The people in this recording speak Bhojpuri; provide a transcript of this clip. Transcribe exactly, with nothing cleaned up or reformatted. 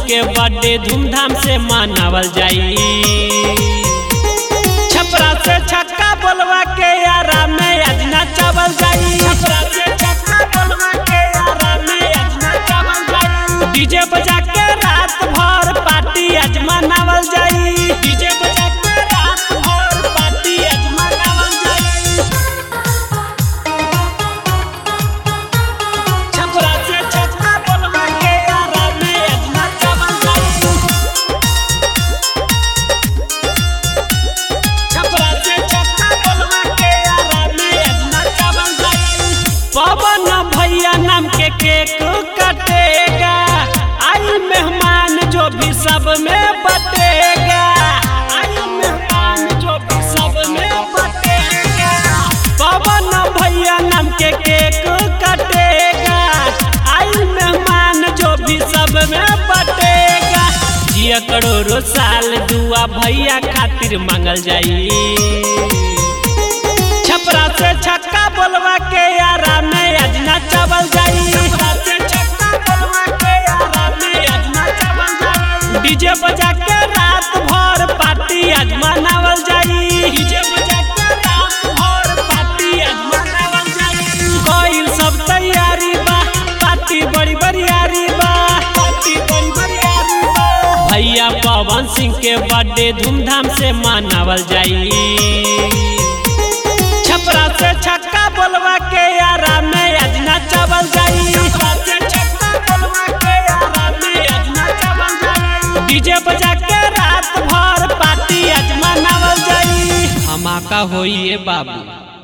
के बर्थडे धूमधाम से मनावल जाई। छपरा से छक्का बोलवा के यारा में आज नचावल जाई। छपरा से छक्का बोलवा के यारा में आज नचावल जाई। डीजे बजा के रात भर पार्टी आज मनावल जाई। डीजे बजा के रात भर पार्टी आज मनावल जाई। छपरा से छक्का बोलवा के यारा में आज नचावल जाई। छपरा से छक्का बोलवा के यारा में आज नचावल जाई। पवन भैया नाम के केक कटेगा, आई मेहमान जो भी सब में बटेगा। आई मेहमान जो भी सब में बटेगा। पवन भैया नाम के केक कटेगा, आई मेहमान जो भी सब में बटेगा। जिया करोड़ों साल दुआ भैया खातिर मांगल जाई। छपरा से छक्का बोलवा के यारा में आज नचावल जाई। छपरा से छक्का बोलवा के यारा में आज नचावल जाई। डीजे बजा के रात भर पार्टी आज मनावल जाई। डीजे बजा के रात भर पार्टी आज मनावल जाई। कोई सब तैयारी बा, पार्टी बड़ी बरियारी बा, पार्टी बड़ी बरियारी बा। भैया पवन सिंह के बर्थडे धूमधाम से मनावल जाई। छपरा से छक्का बोलवा के यारा में आज नचावल जाई। छपरा से छक्का बोलवा के यारा में आज नचावल जाई। डीजे बजा के रात भर पार्टी आज मनावल जाई। धमाका होइए बाबू।